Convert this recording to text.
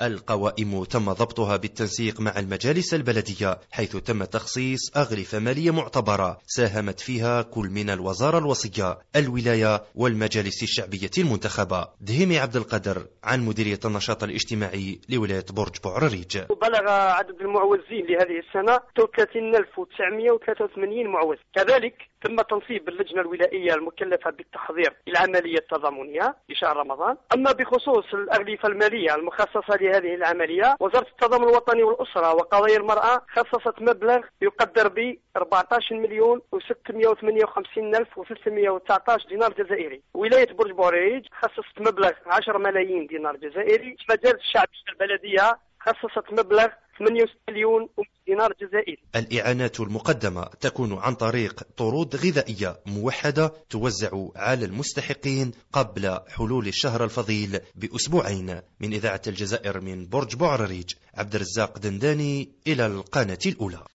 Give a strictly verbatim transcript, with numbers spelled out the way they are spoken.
القوائم تم ضبطها بالتنسيق مع المجالس البلدية، حيث تم تخصيص أغلفة مالية معتبرة ساهمت فيها كل من الوزارة الوصية، الولاية والمجالس الشعبية المنتخبة. دهيمي عبد القادر عن مديرية النشاط الاجتماعي لولاية برج بوعرريج. بلغ عدد المعوزين لهذه السنة ثلاثين ألف وتسعمائة وثلاثة وثمانين معوز. كذلك تم تنصيب اللجنة الولائية المكلفة بالتحضير العملية التضامنية لشهر رمضان. أما بخصوص الأغلفة المالية المخصصة لهذه العملية، وزارة التضامن الوطني والأسرة وقضايا المرأة خصصت مبلغ يقدر ب أربعة عشر مليون وستمائة وثمانية وخمسين ألف وثلاثمائة وتسعة عشر دينار جزائري. ولاية برج بوعرريج خصصت مبلغ عشرة ملايين دينار جزائري. مجالس الشعبية البلدية خصصت مبلغ ثمانية وستين مليون دينار جزائري. الإعانات المقدمة تكون عن طريق طرود غذائية موحدة توزع على المستحقين قبل حلول الشهر الفضيل بأسبوعين. من إذاعة الجزائر من برج بوعرريج، عبد الرزاق دنداني، إلى القناة الأولى.